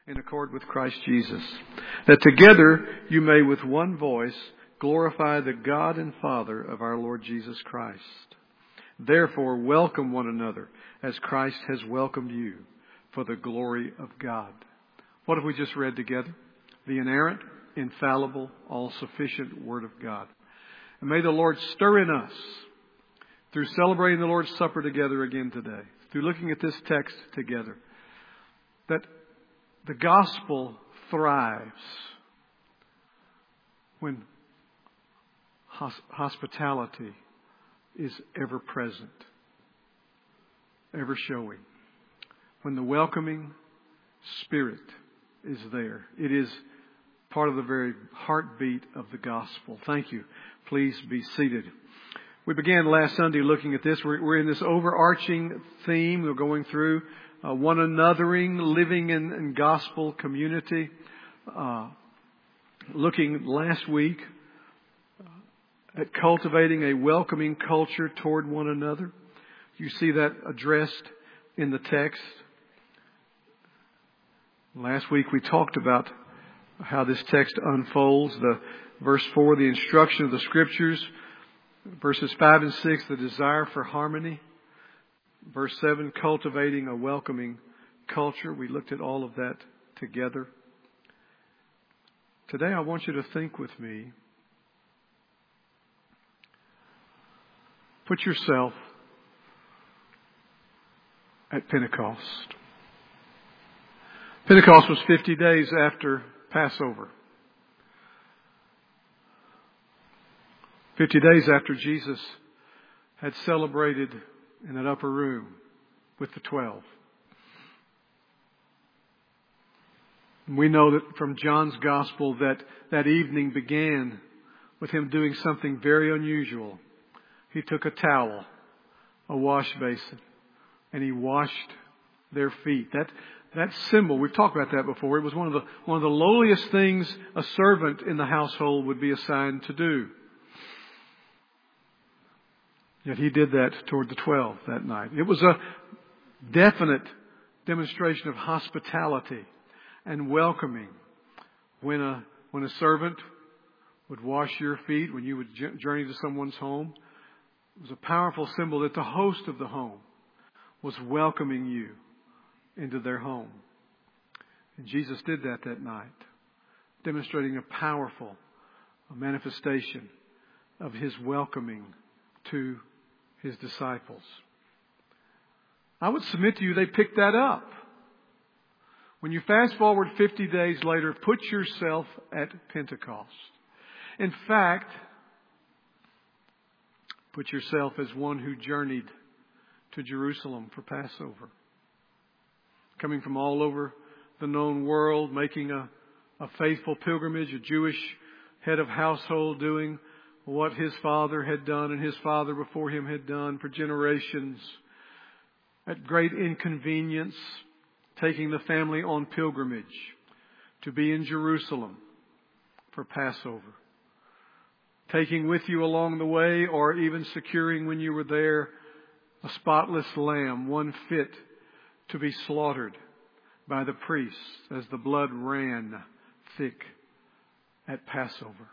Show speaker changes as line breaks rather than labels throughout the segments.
in accord with Christ Jesus, that together you may with one voice glorify the God and Father of our Lord Jesus Christ. Therefore, welcome one another as Christ has welcomed you for the glory of God. What have we just read together? The inerrant, infallible, all-sufficient Word of God. And may the Lord stir in us through celebrating the Lord's Supper together again today, through looking at this text together, that the gospel thrives when hospitality is ever present, ever showing. When the welcoming Spirit is there. It is part of the very heartbeat of the gospel. Thank you. Please be seated. We began last Sunday looking at this. We're in this overarching theme. We're going through one anothering, living in gospel community. Looking last week at cultivating a welcoming culture toward one another. You see that addressed in the text. Last week we talked about how this text unfolds. The verse 4, the instruction of the Scriptures. Verses 5 and 6, the desire for harmony. Verse 7, cultivating a welcoming culture. We looked at all of that together. Today I want you to think with me. Put yourself at Pentecost. Pentecost was 50 days after Passover. 50 days after Jesus had celebrated in that upper room with the 12. We know that from John's Gospel that evening began with him doing something very unusual. He took a towel, a wash basin, and he washed their feet. That symbol, we've talked about that before. It was one of the lowliest things a servant in the household would be assigned to do. Yet he did that toward the 12 that night. It was a definite demonstration of hospitality and welcoming. When a servant would wash your feet, when you would journey to someone's home, it was a powerful symbol that the host of the home was welcoming you into their home. And Jesus did that night, demonstrating a powerful manifestation of His welcoming to His disciples. I would submit to you they picked that up. When you fast forward 50 days later, put yourself at Pentecost. In fact, put yourself as one who journeyed to Jerusalem for Passover. Coming from all over the known world, making a faithful pilgrimage, a Jewish head of household doing what his father had done and his father before him had done for generations. At great inconvenience, taking the family on pilgrimage to be in Jerusalem for Passover. Taking with you along the way, or even securing when you were there, a spotless lamb, one fit to be slaughtered by the priests as the blood ran thick at Passover.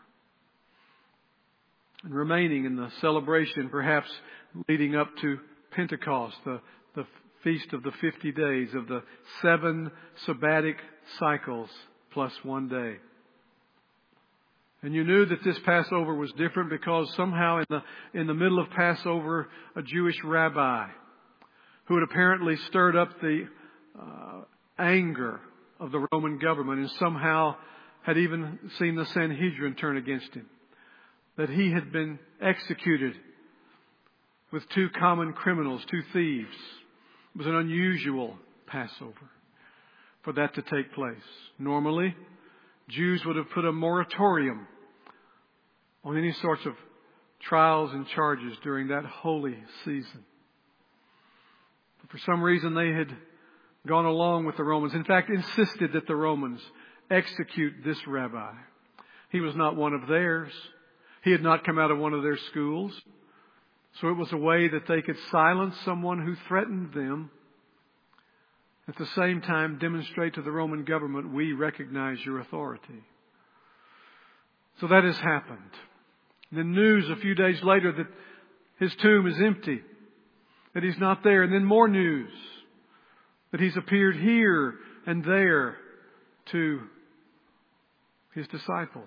And remaining in the celebration, perhaps leading up to Pentecost, the feast of the 50 days, of the 7 sabbatic cycles plus 1 day. And you knew that this Passover was different because somehow in the middle of Passover, a Jewish rabbi who had apparently stirred up the anger of the Roman government and somehow had even seen the Sanhedrin turn against him, that he had been executed with 2 common criminals, 2 thieves. It was an unusual Passover for that to take place. Normally, Jews would have put a moratorium on any sorts of trials and charges during that holy season. But for some reason, they had gone along with the Romans. In fact, insisted that the Romans execute this rabbi. He was not one of theirs. He had not come out of one of their schools. So it was a way that they could silence someone who threatened them at the same time demonstrate to the Roman government, we recognize your authority. So that has happened. And then news a few days later that his tomb is empty, that he's not there. And then more news that he's appeared here and there to his disciples.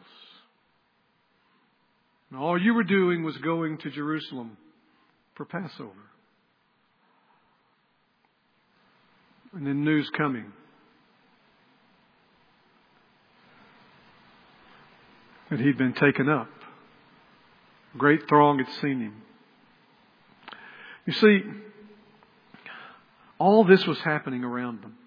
And all you were doing was going to Jerusalem for Passover. And then news coming that he'd been taken up. A great throng had seen him. You see, all this was happening around them.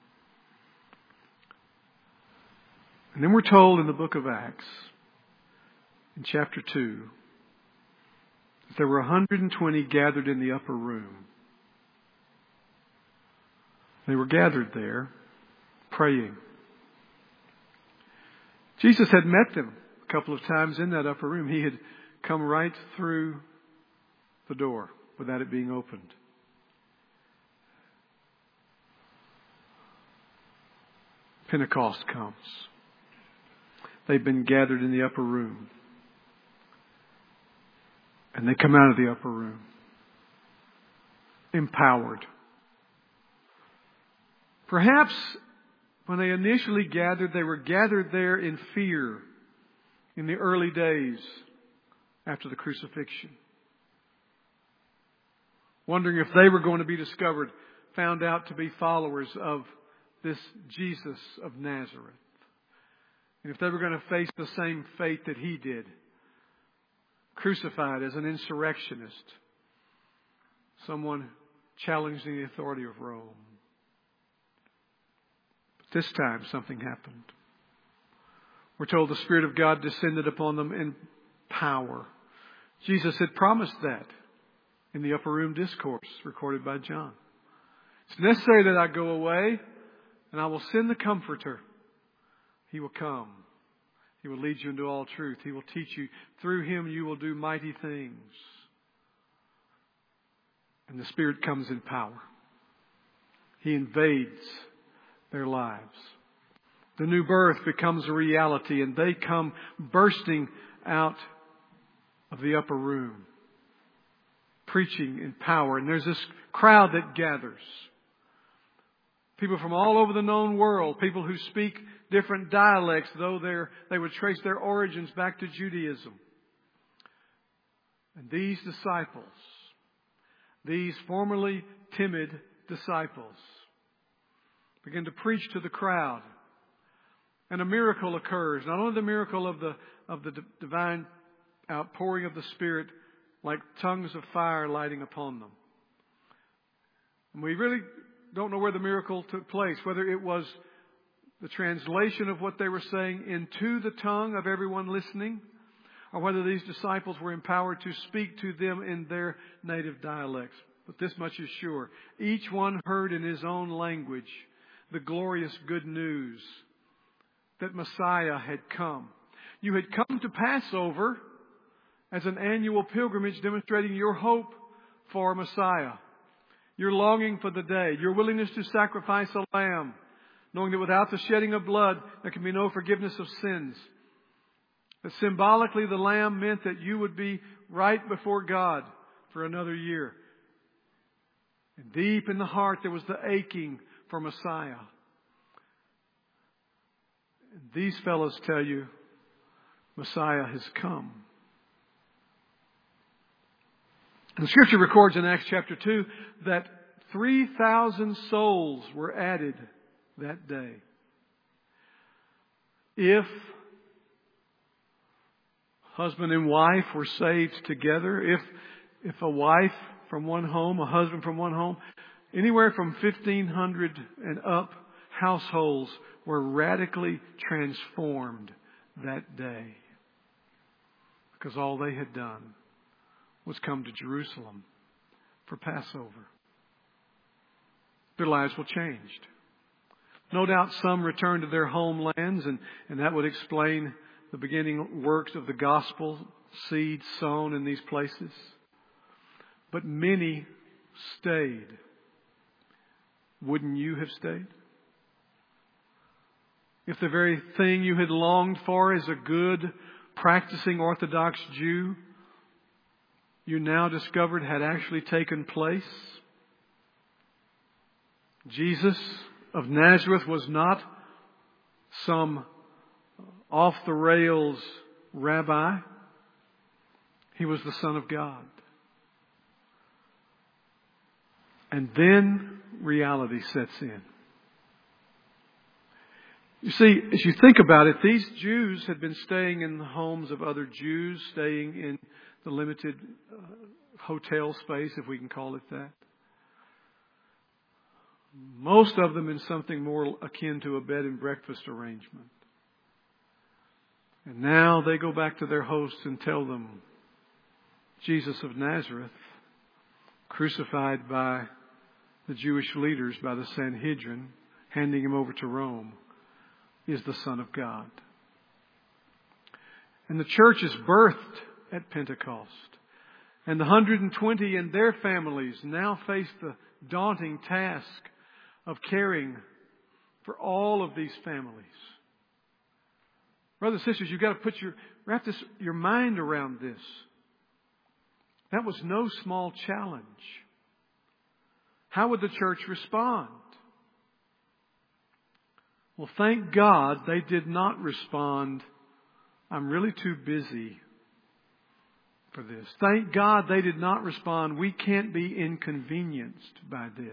And then we're told in the book of Acts, in chapter 2, that there were 120 gathered in the upper room. They were gathered there, praying. Jesus had met them a couple of times in that upper room. He had come right through the door without it being opened. Pentecost comes. They've been gathered in the upper room. And they come out of the upper room empowered. Perhaps when they initially gathered, they were gathered there in fear in the early days after the crucifixion. Wondering if they were going to be discovered, found out to be followers of this Jesus of Nazareth. And if they were going to face the same fate that he did, crucified as an insurrectionist, someone challenging the authority of Rome. But this time something happened. We're told the Spirit of God descended upon them in power. Jesus had promised that in the upper room discourse recorded by John. It's necessary that I go away, and I will send the Comforter. He will come. He will lead you into all truth. He will teach you. Through Him you will do mighty things. And the Spirit comes in power. He invades their lives. The new birth becomes a reality, and they come bursting out of the upper room, preaching in power. And there's this crowd that gathers. People from all over the known world, people who speak different dialects, though they would trace their origins back to Judaism. And these disciples, these formerly timid disciples, begin to preach to the crowd. And a miracle occurs. Not only the miracle of the divine outpouring of the Spirit, like tongues of fire lighting upon them. And we really don't know where the miracle took place, whether it was the translation of what they were saying into the tongue of everyone listening, or whether these disciples were empowered to speak to them in their native dialects. But this much is sure. Each one heard in his own language the glorious good news that Messiah had come. You had come to Passover as an annual pilgrimage demonstrating your hope for Messiah. Your longing for the day, your willingness to sacrifice a lamb, knowing that without the shedding of blood, there can be no forgiveness of sins. That symbolically the lamb meant that you would be right before God for another year. And deep in the heart there was the aching for Messiah. And these fellows tell you, Messiah has come. The Scripture records in Acts chapter 2 that 3,000 souls were added that day. If husband and wife were saved together, if a wife from one home, a husband from one home, anywhere from 1,500 and up households were radically transformed that day. Because all they had done was come to Jerusalem for Passover. Their lives were changed. No doubt some returned to their homelands, and that would explain the beginning works of the gospel, seeds sown in these places. But many stayed. wouldn't you have stayed? If the very thing you had longed for as a good, practicing Orthodox Jew, you now discovered had actually taken place? Jesus of Nazareth was not some off-the-rails rabbi. He was the Son of God. And then reality sets in. You see, as you think about it, these Jews had been staying in the homes of other Jews, staying in the limited hotel space, if we can call it that. Most of them in something more akin to a bed and breakfast arrangement. And now they go back to their hosts and tell them, Jesus of Nazareth, crucified by the Jewish leaders, by the Sanhedrin, handing him over to Rome, is the Son of God. And the church is birthed at Pentecost. And the 120 and their families now face the daunting task of caring for all of these families. Brothers and sisters, you've got to wrap your mind around this. That was no small challenge. How would the church respond? Well, thank God they did not respond, I'm really too busy for this. Thank God they did not respond, we can't be inconvenienced by this.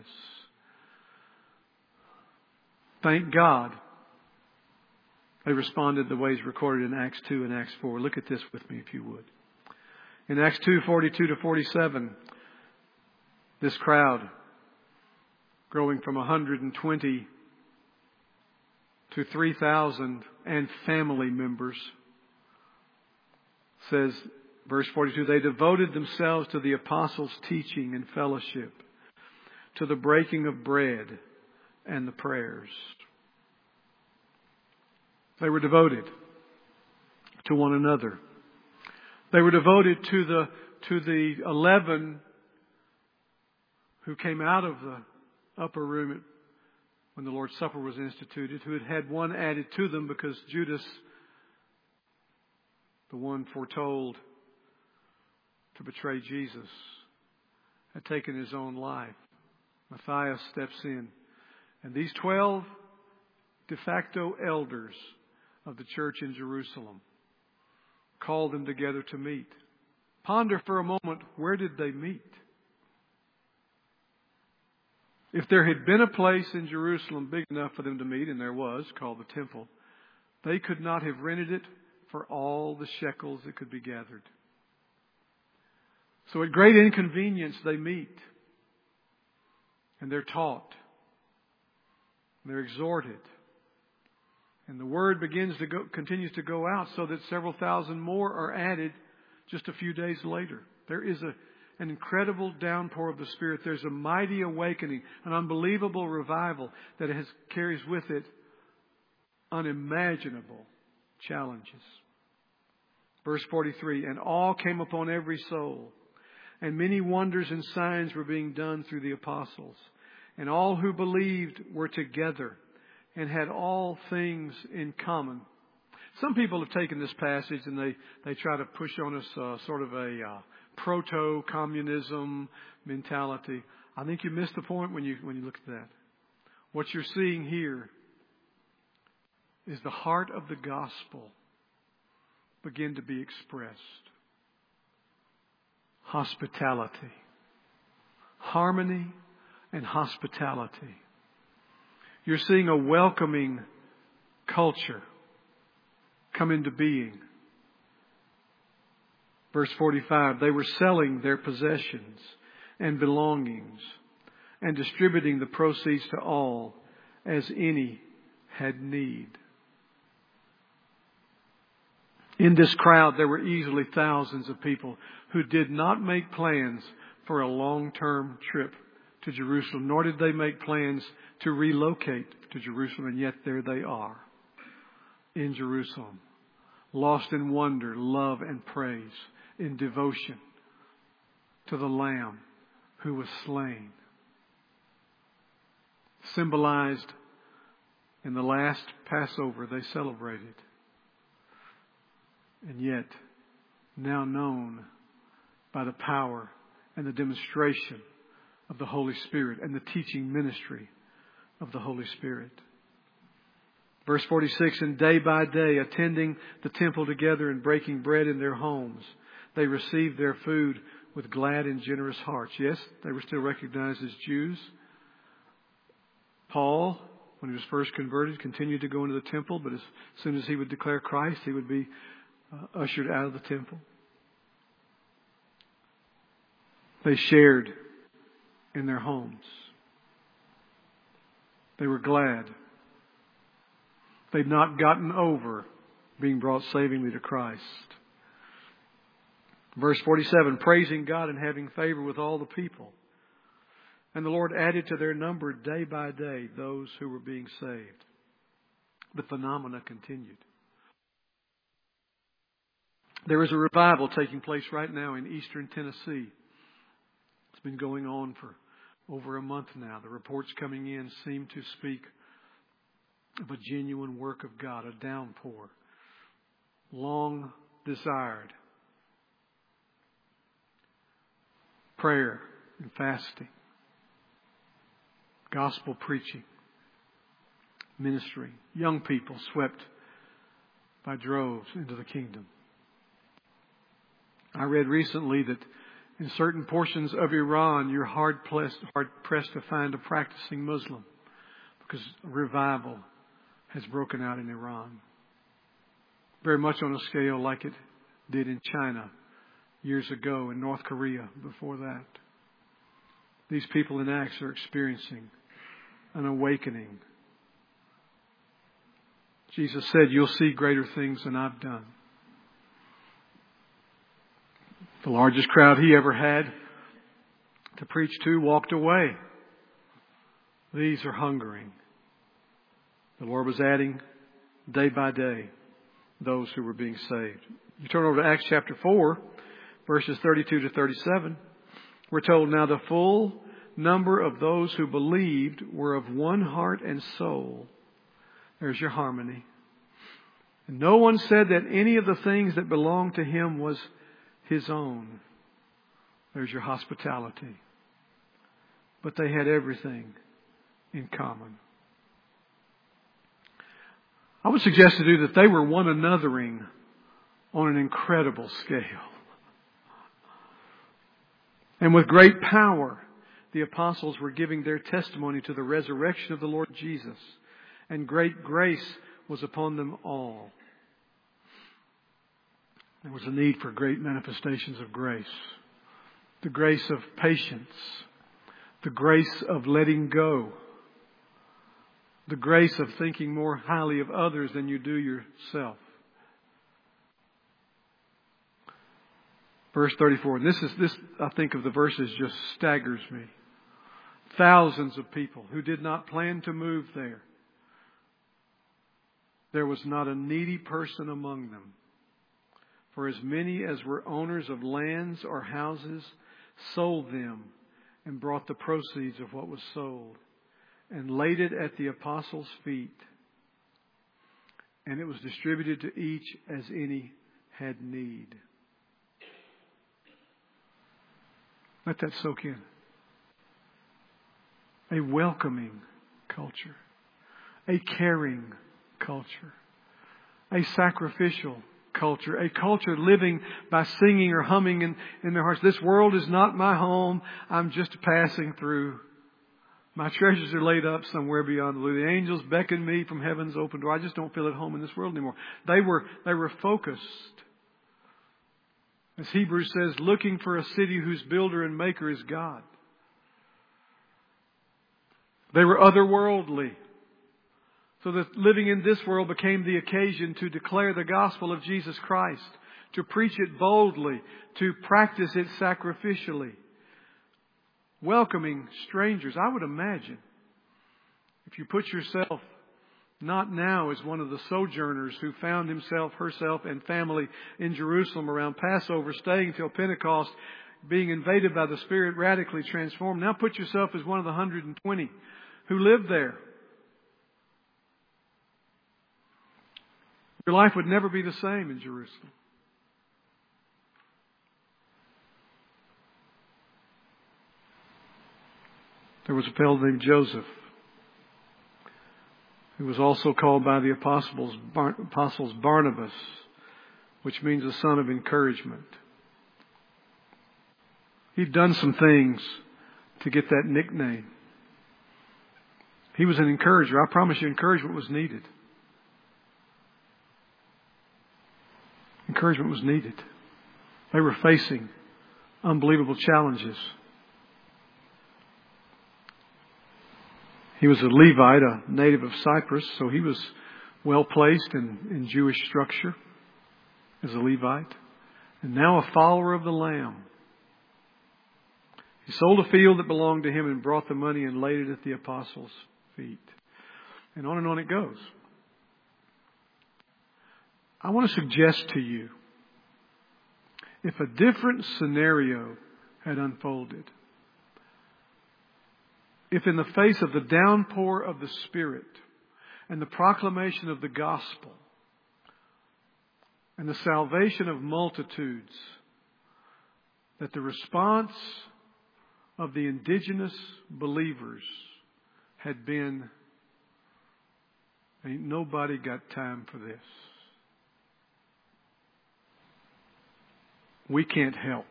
Thank God they responded the ways recorded in Acts 2 and Acts 4. Look at this with me if you would. In Acts 2:42 to 47, this crowd growing from 120 to 3,000 and family members says, verse 42, they devoted themselves to the apostles' teaching and fellowship, to the breaking of bread and the prayers. They were devoted to one another. They were devoted to the 11 who came out of the upper room when the Lord's Supper was instituted, who had had one added to them because Judas, the one foretold to betray Jesus, had taken his own life. Matthias steps in. And these 12 de facto elders of the church in Jerusalem called them together to meet. Ponder for a moment, where did they meet? If there had been a place in Jerusalem big enough for them to meet, and there was, called the temple, they could not have rented it for all the shekels that could be gathered. So at great inconvenience they meet. And they're taught. They're exhorted. And the word continues to go out so that several thousand more are added just a few days later. There is an incredible downpour of the Spirit. There's a mighty awakening, an unbelievable revival that carries with it unimaginable challenges. Verse 43, and all came upon every soul, and many wonders and signs were being done through the apostles. And all who believed were together and had all things in common. Some people have taken this passage and they try to push on us sort of a proto-communism mentality. I think you missed the point when you look at that. What you're seeing here is the heart of the gospel begin to be expressed. Hospitality. Harmony and hospitality. You're seeing a welcoming culture come into being. Verse 45, they were selling their possessions and belongings and distributing the proceeds to all as any had need. In this crowd, there were easily thousands of people who did not make plans for a long-term trip to Jerusalem, nor did they make plans to relocate to Jerusalem, and yet there they are in Jerusalem, lost in wonder, love, and praise, in devotion to the Lamb who was slain. symbolized in the last Passover they celebrated, and yet now known by the power and the demonstration of the Holy Spirit and the teaching ministry of the Holy Spirit. Verse 46, and day by day, attending the temple together and breaking bread in their homes, they received their food with glad and generous hearts. Yes, they were still recognized as Jews. Paul, when he was first converted, continued to go into the temple, but as soon as he would declare Christ, he would be ushered out of the temple. They shared in their homes. They were glad. They'd not gotten over being brought savingly to Christ. Verse 47, praising God and having favor with all the people. And the Lord added to their number day by day those who were being saved. The phenomena continued. There is a revival taking place right now in eastern Tennessee. It's been going on for over a month now. The reports coming in seem to speak of a genuine work of God, a downpour, long desired. Prayer and fasting, gospel preaching, ministry, young people swept by droves into the kingdom. I read recently that in certain portions of Iran, you're hard pressed to find a practicing Muslim because revival has broken out in Iran. Very much on a scale like it did in China years ago, in North Korea before that. These people in Acts are experiencing an awakening. Jesus said, you'll see greater things than I've done. The largest crowd he ever had to preach to walked away. These are hungering. The Lord was adding day by day those who were being saved. You turn over to Acts chapter 4, verses 32 to 37. We're told, now the full number of those who believed were of one heart and soul. There's your harmony. And no one said that any of the things that belonged to him was his own. There's your hospitality. But they had everything in common. I would suggest to you that they were one anothering on an incredible scale. And with great power, the apostles were giving their testimony to the resurrection of the Lord Jesus. And great grace was upon them all. There was a need for great manifestations of grace. The grace of patience. The grace of letting go. The grace of thinking more highly of others than you do yourself. Verse 34. This I think of the verses just staggers me. Thousands of people who did not plan to move there. There was not a needy person among them. For as many as were owners of lands or houses sold them and brought the proceeds of what was sold and laid it at the apostles' feet. And it was distributed to each as any had need. Let that soak in. A welcoming culture. A caring culture. A sacrificial culture. A culture living by singing or humming in their hearts. This world is not my home. I'm just passing through. My treasures are laid up somewhere beyond the blue. The angels beckon me from heaven's open door. I just don't feel at home in this world anymore. They were focused. As Hebrews says, looking for a city whose builder and maker is God. They were otherworldly. So that living in this world became the occasion to declare the gospel of Jesus Christ, to preach it boldly, to practice it sacrificially. Welcoming strangers. I would imagine if you put yourself not now as one of the sojourners who found herself and family in Jerusalem around Passover, staying till Pentecost, being invaded by the Spirit, radically transformed. Now put yourself as one of the 120 who lived there. Your life would never be the same in Jerusalem. There was a fellow named Joseph, who was also called by the apostles Barnabas, which means the son of encouragement. He'd done some things to get that nickname. He was an encourager. I promise you, encouragement was needed. Encouragement was needed. They were facing unbelievable challenges. He was a Levite, a native of Cyprus, so he was well placed in Jewish structure as a Levite, and now a follower of the Lamb. He sold a field that belonged to him and brought the money and laid it at the apostles' feet. And on it goes. I want to suggest to you, if a different scenario had unfolded, if in the face of the downpour of the Spirit and the proclamation of the gospel and the salvation of multitudes, that the response of the indigenous believers had been, ain't nobody got time for this. We can't help.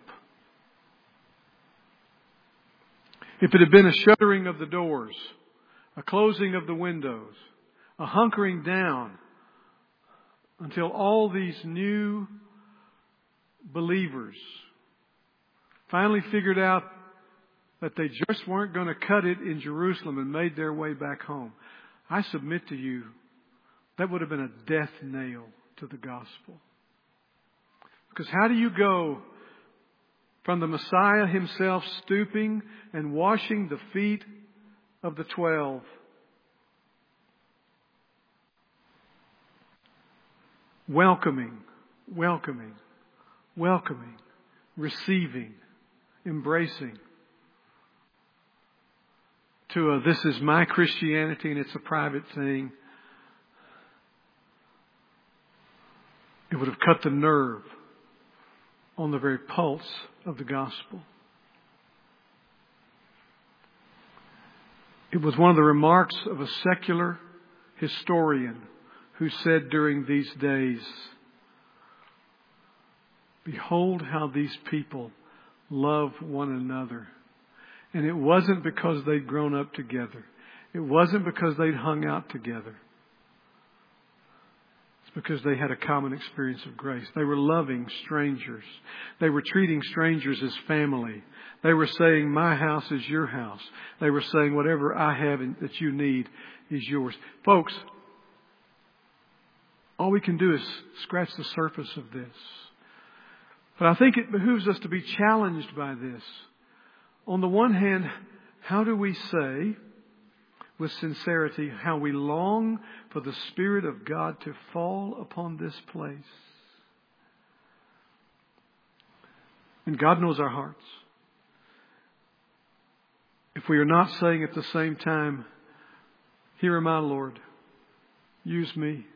If it had been a shuttering of the doors, a closing of the windows, a hunkering down until all these new believers finally figured out that they just weren't going to cut it in Jerusalem and made their way back home, I submit to you, that would have been a death nail to the gospel. Because how do you go from the Messiah himself stooping and washing the feet of the 12, welcoming, receiving, embracing, to a this is my Christianity and it's a private thing? It would have cut the nerve on the very pulse of the gospel. It was one of the remarks of a secular historian who said during these days, "Behold how these people love one another." And it wasn't because they'd grown up together. It wasn't because they'd hung out together. Because they had a common experience of grace. They were loving strangers. They were treating strangers as family. They were saying, my house is your house. They were saying, whatever I have that you need is yours. Folks, all we can do is scratch the surface of this. But I think it behooves us to be challenged by this. On the one hand, how do we say with sincerity how we long for the Spirit of God to fall upon this place? And God knows our hearts. If we are not saying at the same time, here am I, Lord, use me.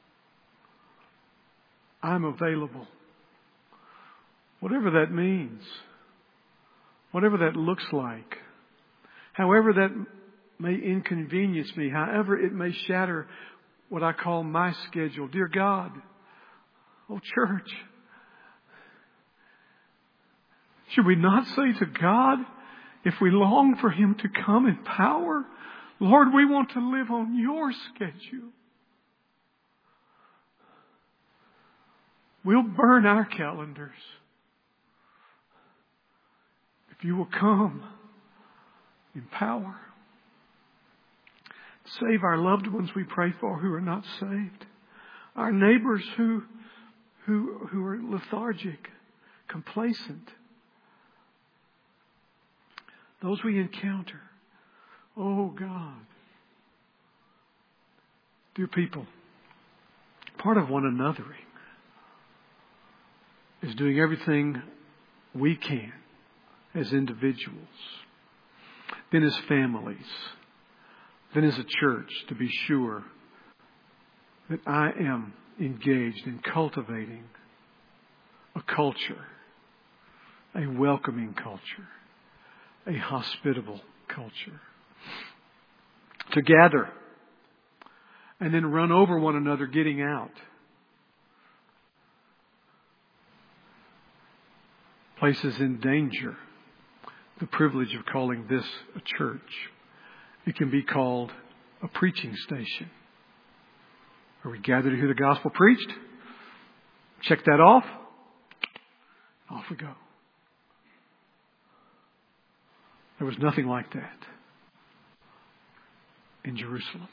I'm available. Whatever that means, whatever that looks like, however that may inconvenience me, however it may shatter what I call my schedule. Dear God, oh church, should we not say to God, if we long for Him to come in power, Lord, we want to live on your schedule. We'll burn our calendars if you will come in power. Save our loved ones we pray for who are not saved. Our neighbors who are lethargic, complacent. Those we encounter. Oh God. Dear people, part of one anothering is doing everything we can as individuals, then as families, then as a church to be sure that I am engaged in cultivating a culture, a welcoming culture, a hospitable culture. To gather and then run over one another getting out. Places in danger the privilege of calling this a church. It can be called a preaching station. Are we gathered to hear the gospel preached? Check that off. Off we go. There was nothing like that in Jerusalem.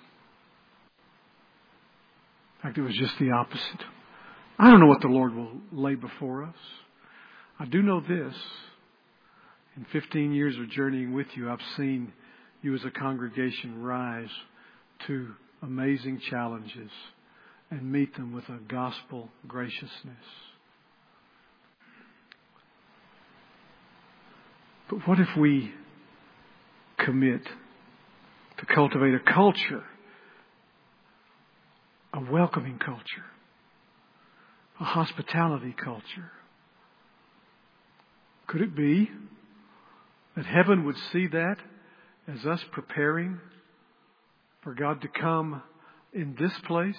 In fact, it was just the opposite. I don't know what the Lord will lay before us. I do know this. In 15 years of journeying with you, I've seen you as a congregation rise to amazing challenges and meet them with a gospel graciousness. But what if we commit to cultivate a culture, a welcoming culture, a hospitality culture? Could it be that heaven would see that as us preparing for God to come in this place?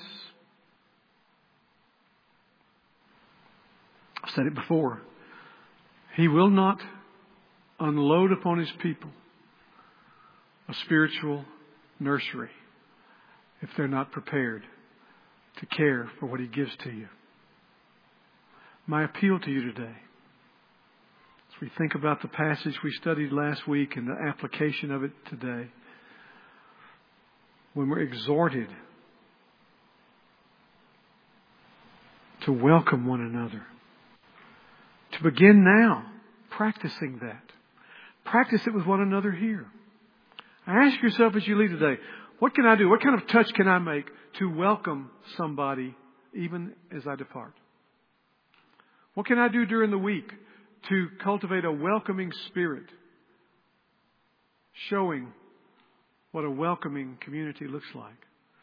I've said it before. He will not unload upon His people a spiritual nursery if they're not prepared to care for what He gives to you. My appeal to you today, as we think about the passage we studied last week and the application of it today, when we're exhorted to welcome one another, to begin now practicing that. Practice it with one another here. Ask yourself as you leave today, what can I do? What kind of touch can I make to welcome somebody even as I depart? What can I do during the week to cultivate a welcoming spirit, showing what a welcoming community looks like?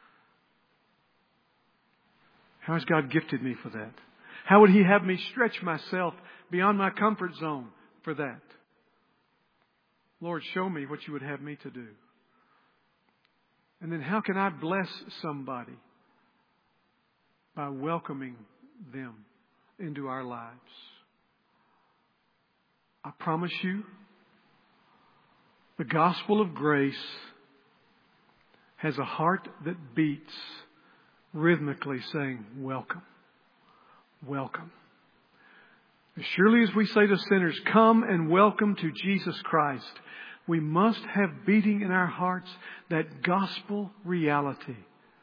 How has God gifted me for that? How would He have me stretch myself beyond my comfort zone for that? Lord, show me what You would have me to do. And then how can I bless somebody by welcoming them into our lives? I promise you, the gospel of grace has a heart that beats rhythmically saying, welcome, welcome. As surely as we say to sinners, come and welcome to Jesus Christ, we must have beating in our hearts that gospel reality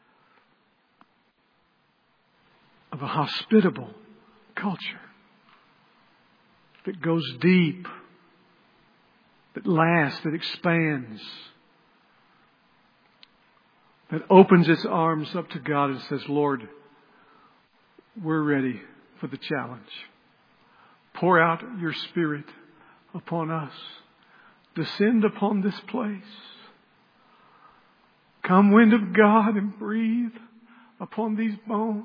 of a hospitable culture that goes deep, that lasts, that expands, that opens its arms up to God and says, Lord, we're ready for the challenge. Pour out Your Spirit upon us. Descend upon this place. Come, wind of God, and breathe upon these bones.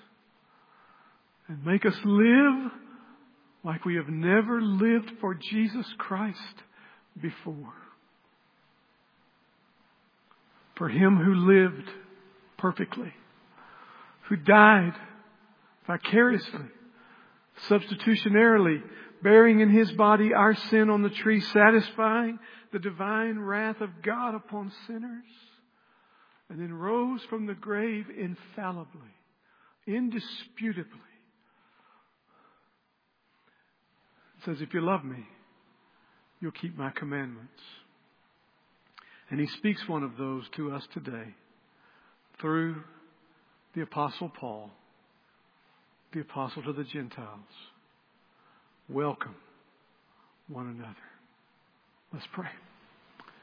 And make us live like we have never lived for Jesus Christ before. For Him who lived perfectly, who died vicariously, substitutionarily, bearing in His body our sin on the tree, satisfying the divine wrath of God upon sinners, and then rose from the grave infallibly, indisputably. It says, if you love me, you'll keep my commandments. And He speaks one of those to us today through the Apostle Paul, the Apostle to the Gentiles. Welcome one another. Let's pray.